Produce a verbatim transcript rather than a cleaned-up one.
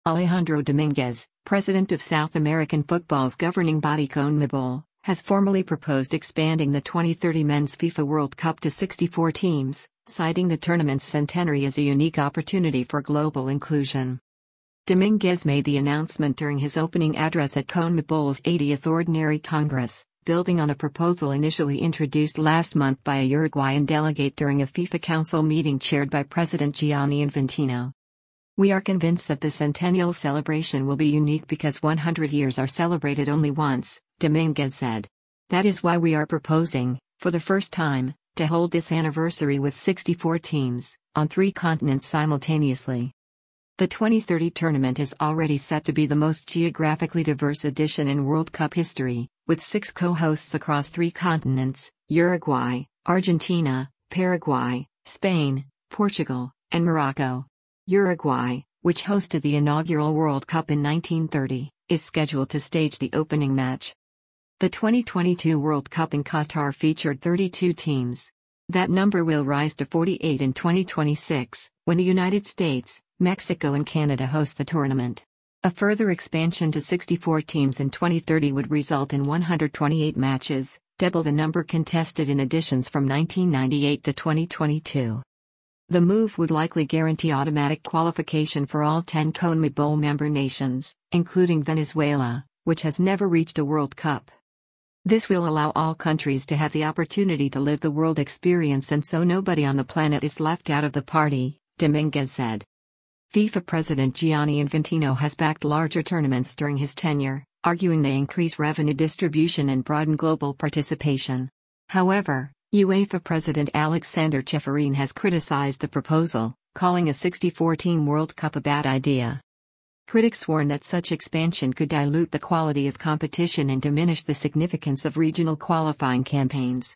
Alejandro Dominguez, president of South American football's governing body CONMEBOL, has formally proposed expanding the twenty thirty Men's FIFA World Cup to sixty-four teams, citing the tournament's centenary as a unique opportunity for global inclusion. Dominguez made the announcement during his opening address at CONMEBOL's eightieth Ordinary Congress, building on a proposal initially introduced last month by a Uruguayan delegate during a FIFA Council meeting chaired by President Gianni Infantino. "We are convinced that the centennial celebration will be unique because one hundred years are celebrated only once," Dominguez said. "That is why we are proposing, for the first time, to hold this anniversary with sixty-four teams, on three continents simultaneously." The twenty thirty tournament is already set to be the most geographically diverse edition in World Cup history, with six co-hosts across three continents: Uruguay, Argentina, Paraguay, Spain, Portugal, and Morocco. Uruguay, which hosted the inaugural World Cup in nineteen thirty, is scheduled to stage the opening match. The twenty twenty-two World Cup in Qatar featured thirty-two teams. That number will rise to forty-eight in twenty twenty-six, when the United States, Mexico and Canada host the tournament. A further expansion to sixty-four teams in twenty thirty would result in one hundred twenty-eight matches, double the number contested in editions from nineteen ninety-eight to twenty twenty-two. The move would likely guarantee automatic qualification for all ten CONMEBOL member nations, including Venezuela, which has never reached a World Cup. This will allow all countries to have the opportunity to live the world experience, and so nobody on the planet is left out of the party, Dominguez said. FIFA President Gianni Infantino has backed larger tournaments during his tenure, arguing they increase revenue distribution and broaden global participation. However, UEFA President Alexander Ceferin has criticized the proposal, calling a sixty-four team World Cup a bad idea. Critics warn that such expansion could dilute the quality of competition and diminish the significance of regional qualifying campaigns.